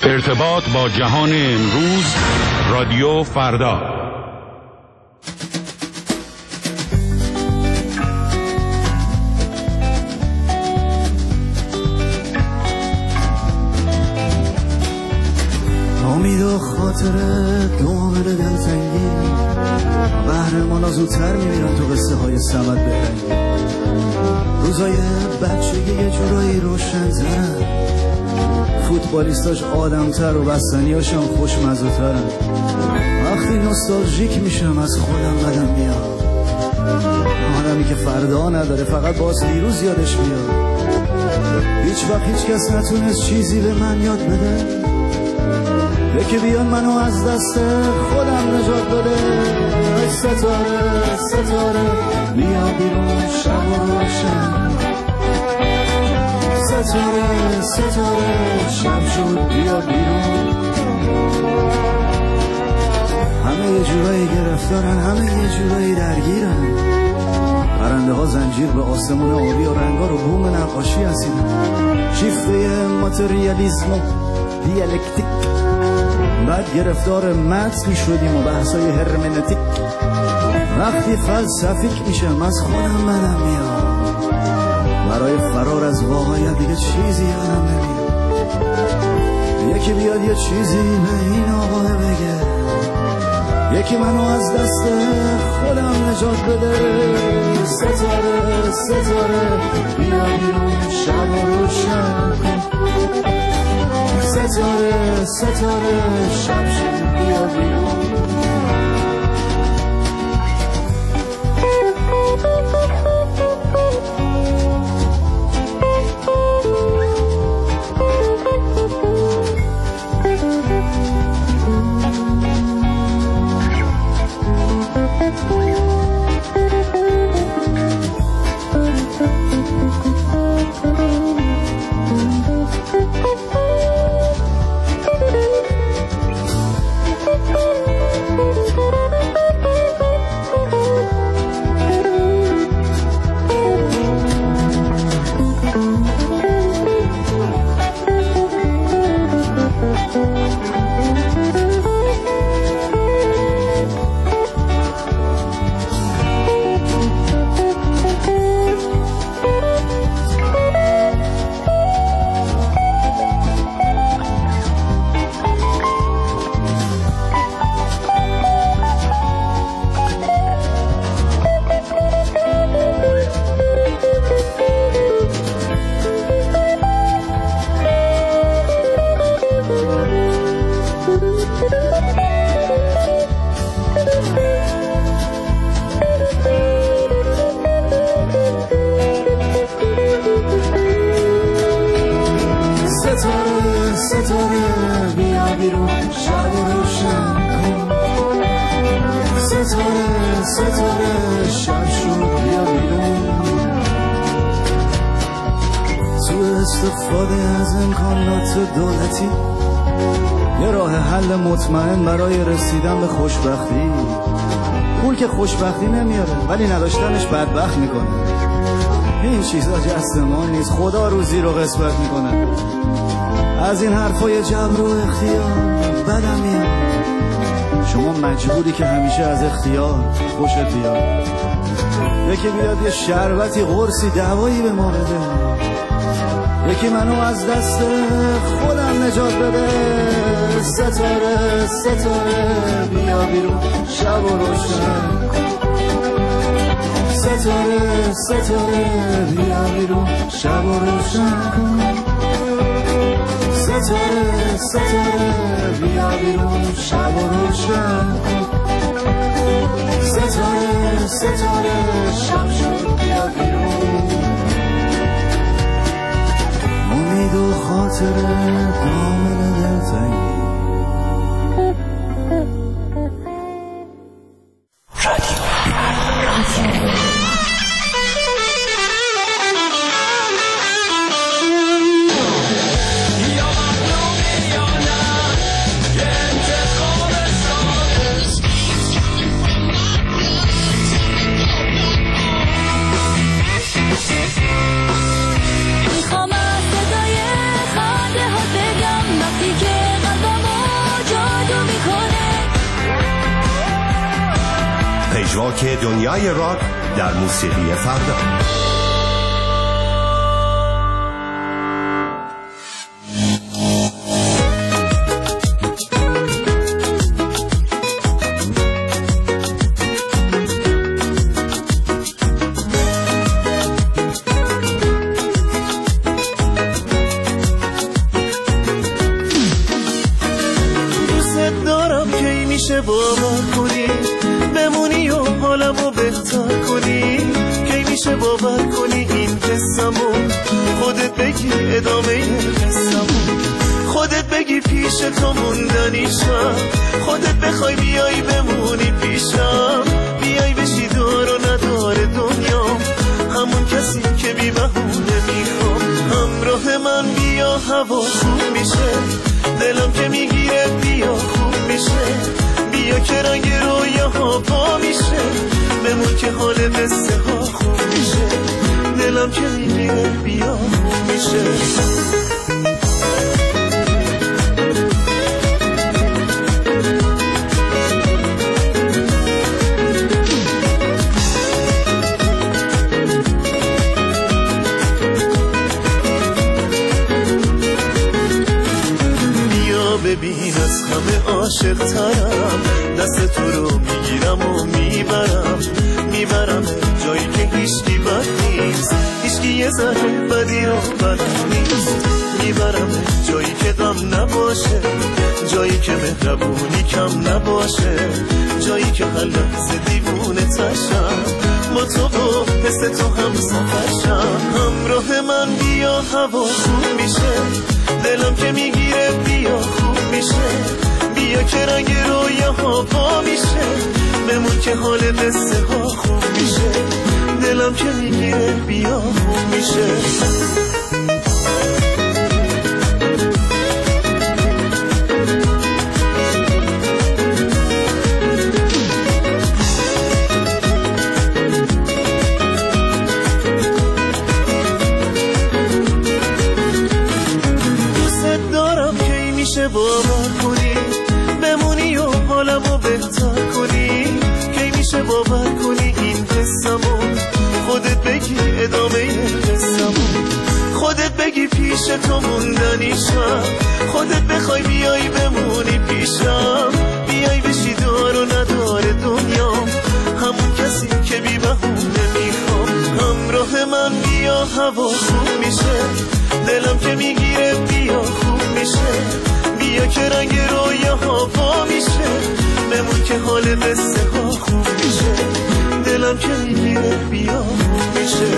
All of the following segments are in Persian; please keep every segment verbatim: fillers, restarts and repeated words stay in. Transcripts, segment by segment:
ارتباط با جهان امروز، رادیو فردا. امید و خاطره دوامل دلتنگی، قهرمانا زودتر میمیرن تو قصه های سمت بهنگی. روزای بچگی یه جورایی روشن‌ترن، فوتبالیستاش آدم‌تر و بستنیاشم خوشمزه‌ترن. وقتی نوستالژیک میشم از خودم بدم میاد، آدمی که فردا نداره فقط باز دیروز یادش میاد. هیچ وقت هیچ کس نتونست چیزی به من یاد بده، یکی بیان منو از دست خودم نجات بده. ای ستاره ستاره بیا بیرون شب و روشن، ستاره ستاره شب شد بیا بیرون. همه یه جورایی گرفتارن، همه یه جورایی درگیرن. پرنده ها زنجیر به آسمون آبی و رنگا رو بوم نقاشی هستیدن. شیفته ماتریالیسم و دیالکتیک، بعد گرفتار متن می شدیم و بحثای هرمنتیک. وقتی فلسفیک میشم از خودم بدم میاد، برای فرار از واقعیت دیگه چیزی یادم نمیاد. یکی بیاد یه چیزی به این آقا بگه، یکی منو از دست خودم نجات بده. ستاره ستاره بیا بیرون شب و روشن کن، ستاره ستاره شب شد بیا بیرون. استفاده از امکانات دولتی یه راه حل مطمئن برای رسیدن به خوشبختی. پول که خوشبختی نمیاره ولی نداشتنش بدبخت میکنه. این چیزا جست ما نیست، خدا روزی رو قسمت میکنه. از این حرفای جبر و اختیار بدم میاد. شما مجبوری که همیشه از اختیار خوشت بیاد. یکی بیاد یه شربتی قرصی دوایی به ما بده، یکی منو از دست خودم نجات بده. ستاره ستاره بیا بیرون شب و روشن، ستاره ستاره بیا بیرون شب و روشن کن. ستاره ستاره بیا بیرون شب و روشن کن. ستاره ستاره شب شد بیا بیرون. امید و خاطره دامن دلتنگی. میخوام از صدای خنده ها بگم وقتی که مجواک دنیای راک در موسیقی فردا. باور کنی بمونی و حالمو بهتر کنی، کی میشه باور کنی این قصه‌مو خودت بگی ادامه قصه‌مو، خودت بگی پیش تو موندنیشم، خودت بخوای بیای بمونی پیشم، بیای بشی دار و ندار دنیا، همون کسی که بی بهونه میخوام، همراه من بیا هوا خوب میشه، دلم که میگیره بیا خوب میشه، بیا که رنگ رویاها پا میشه، بمون که حال قصه ها خوب میشه، دلم که میگیره بیا خوب میشه. ببین از همه عاشق ترم، دست تو رو میگیرم و میبرم، میبرم جایی که هیچکی بد نیست، هیچکی یه ذره بدی رو بد نیست، میبرم جایی که غم نباشه، جایی که مهربونی کم نباشه، جایی که هر لحظه دیوونه تشم، با تو و حس تو هم سفرشم، همراه من بیا هوا خوب میشه، دلم که میگیره بیا خوب میشه، بیا که رنگ رویاها پا میشه، بمون که حال قصه ها خوب میشه، دلم که میگیره بیا خوب میشه. باور کنی بمونی و حالمو بهتر کنی، کی میشه باور کنی این قصه‌مو خودت بگی ادامه قصه‌مو، خودت بگی پیش تو موندنیشم، خودت بخوای بیای بمونی پیشم، بیای بشی دار و ندار دنیا، همون کسی که بی بهونه میخوام، همراه من بیا هوا خوب میشه، دلم که میگیره بیا خوب میشه، بیا که رنگ رویاها پا میشه، بمون که حال قصه ها خوب میشه، دلم که میگیره بیا خوب میشه.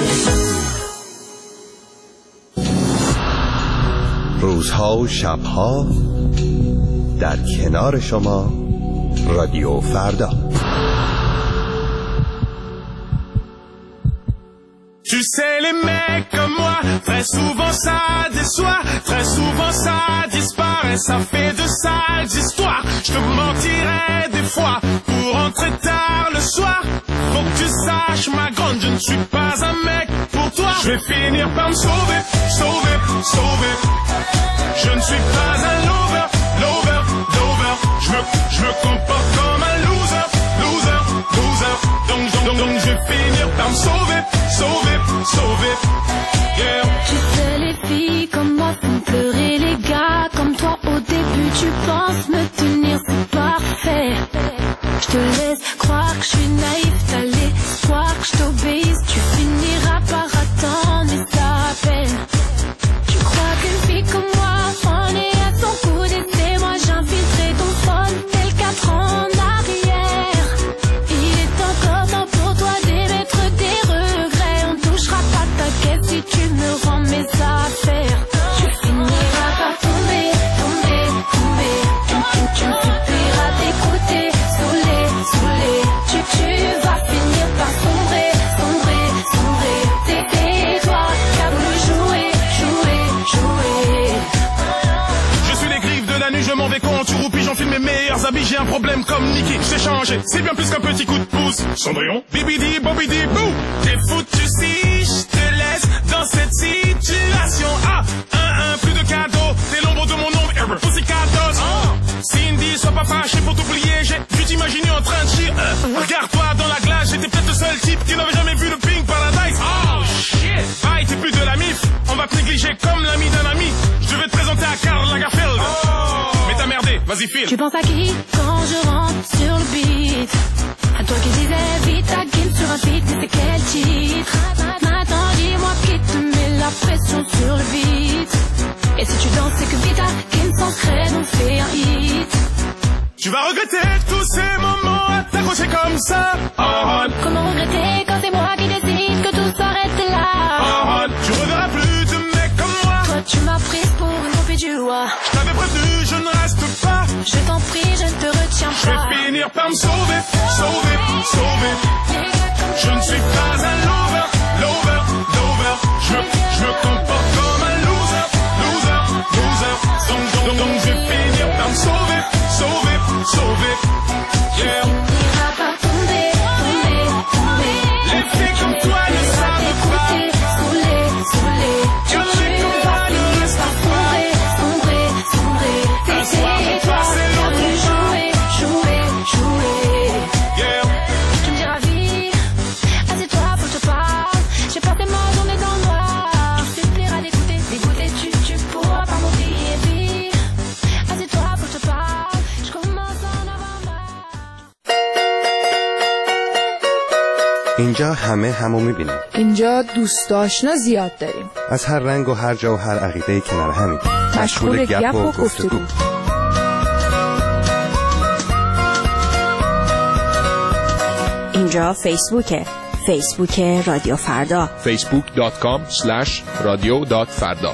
روزها و شبها در کنار شما رادیو فردا. Tu sais les mecs comme moi, très souvent ça déçoit, très souvent ça disparaît, ça fait de sales histoires. Je te mentirais des fois pour rentrer tard le soir. Faut que tu saches ma grande, je ne suis pas un mec pour toi. Je vais finir par me sauver, sauver, sauver. Je ne suis pas un lover, lover, lover. Je me, je me comporte comme un loser, loser, loser. Donc, donc, donc, donc je vais finir par me sauver, sauver, sauver. Yeah. Tu sais les filles comme moi font pleurer les gars comme toi. Au début tu penses me tenir, c'est parfait. Je te laisse croire que je suis naïf, t'as l'espoir que je t'obéisse. Tu finiras par attendre et ça peine. Tu crois qu'une fille comme moi en est à son coup d'essai. Moi j'infiltrerai ton sol tel quatre ans en arrière. Il est encore temps pour toi d'émettre des regrets. On touchera pas ta caisse si tu me rends mes affaires. Tu finiras par tomber, tomber, tomber. Tu, tu, tu me supplieras d'écouter, saoulé, saoulé. Tu, tu vas finir par sombrer, sombrer, sombrer. T'es toi qui as voulu jouer, jouer, jouer. Je suis les griffes de la nuit, je m'en vais quand tu roupis, j'enfile mes meilleurs habits. J'ai un problème comme Nicky, j'ai changé, c'est bien plus qu'un petit coup de pouce. Cendrillon, bibidi, bobidi, bou. T'es foutu si je te laisse dans cette situation. Ah, un, un, plus de cadeaux, t'es l'ombre de mon ombre, ever pussy cadeaux. Oh. Cindy, sois pas fâché pour t'oublier, j'ai dû t'imaginer en train de chier. Euh, regarde-toi dans la glace. j'étais peut-être le seul type qui n'avait jamais vu le Pink Paradise. Oh shit. Bye, t'es plus de la mif. On va te négliger comme l'ami d'un ami. Je devais te présenter à Karl Lagerfeld. Oh. Mais t'as merdé, vas-y file. Tu penses à qui quand je rentre sur le beat? À toi qui disais vite à game sur un feat, mais c'est quel titre? Maintenant dis-moi qui te met la pression sur le beat. Et si tu danses c'est que Vita Kim sans crête on fait un hit. Tu vas regretter tous ces moments à t'accrocher comme ça. Oh. Comment regretter quand c'est moi qui décide que tout s'arrête là? Oh. Tu reverras plus de mecs comme moi. Toi tu m'as prise pour une groupie du roi. Je t'avais prévenu, je ne reste pas. Je t'en prie, je ne te retiens pas. Je vais finir par me sauver, sauver, sauver. Je ne suis pas un lover, lover, lover. Je, je me comporte comme un loser, loser, loser. Donc, donc, donc je vais finir par me sauver, sauver, sauver. Yeah. Tu n'iras pas tomber, tomber, tomber. Les filles comme toi ne savent pas. Saoulé, saoulé. Tu sais comme toi ne restent pas. Sombrer, sombrer, sombrer. T'es toi, t'as voulu jouer, jouer, jouer. Yeah. Tu me diras vie, assieds-toi, faut que je te parle. J'ai passé ma journée dans le noir. Tu suffiras d'écouter, d'écouter, tu, tu pourras pas m'oublier. Vie, assieds-toi, faut que je te parle. Je commence à en avoir marre. اینجا همه همو میبینیم. اینجا دوست آشنا زیاد داریم. از هر رنگ و هر جا و هر عقیده کنار همین. مشغول گپ و گفتگو. اینجا فیسبوکه. فیسبوک رادیو فردا. فیسبوک دات کام اسلش رادیو دات فردا.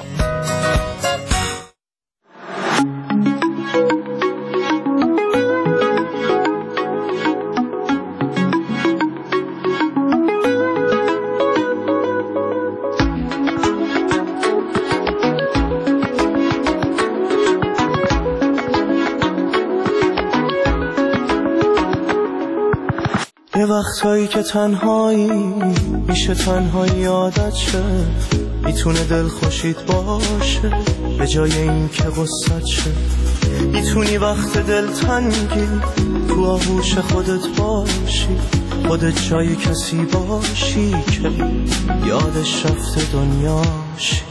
یه وقتایی که تنهایی میشه تنهایی عادت شه، میتونه دل خوشید باشه به جای این که غصت شه. میتونی وقت دل تنگی تو آغوش خودت باشی، خودت جای کسی باشی که یادش رفته دنیاشی.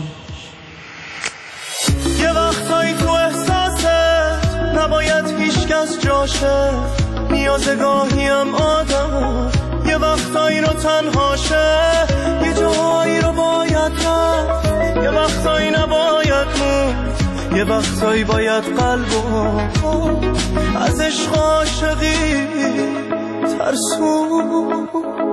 یه وقتایی تو احساست نباید هیچکس جاشه، نیازه گاهیم آدم یه وقتایی رو تنهاشه، یه جاهایی رو باید رفت، یه وقتایی نباید موند، یه وقتایی باید قلبو از عشق عاشقی ترسوند.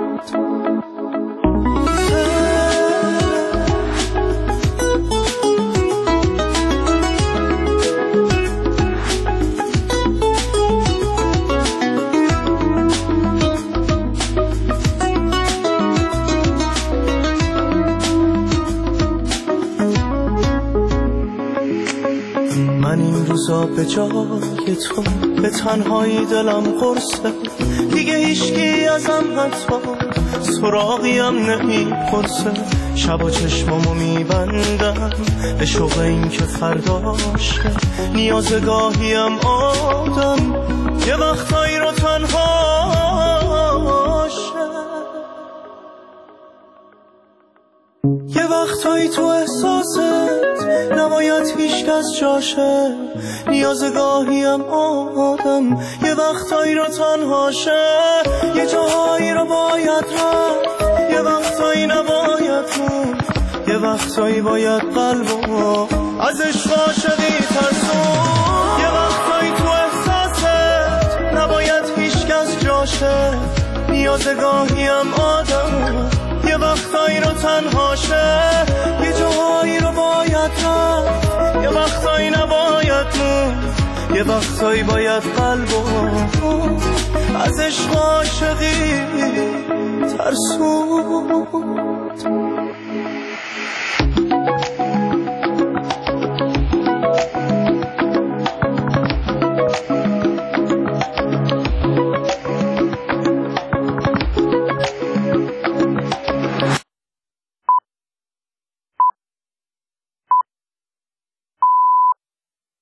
من این روزا به جای تو به تنهایی دلم قرصه، دیگه هیچکی ازم حتی سراغیم نمیپرسه. شبا چشمامو میبندم به شوق این که فرداشه، نیاز گاهیم آدم یه وقتایی رو تنهاشه. یه وقتایی تو احساست نباید هیچ کس جاشه، نیاز گاهیم آدم یه وقتایی رو تنهاشه، یه جاهایی رو باید رفت، یه وقتایی نباید موند، یه وقتایی باید قلبو از عشق عاشقی ترسون. یه وقتایی تو احساست نباید هیچ کس جاشه، نیاز گاهیم آدم یه وقتایی رو تنهاشه، یه جاهایی رو باید رفت، یه وقتایی نباید موند، یه وقتایی باید قلبو از عشق عاشقی ترسوند.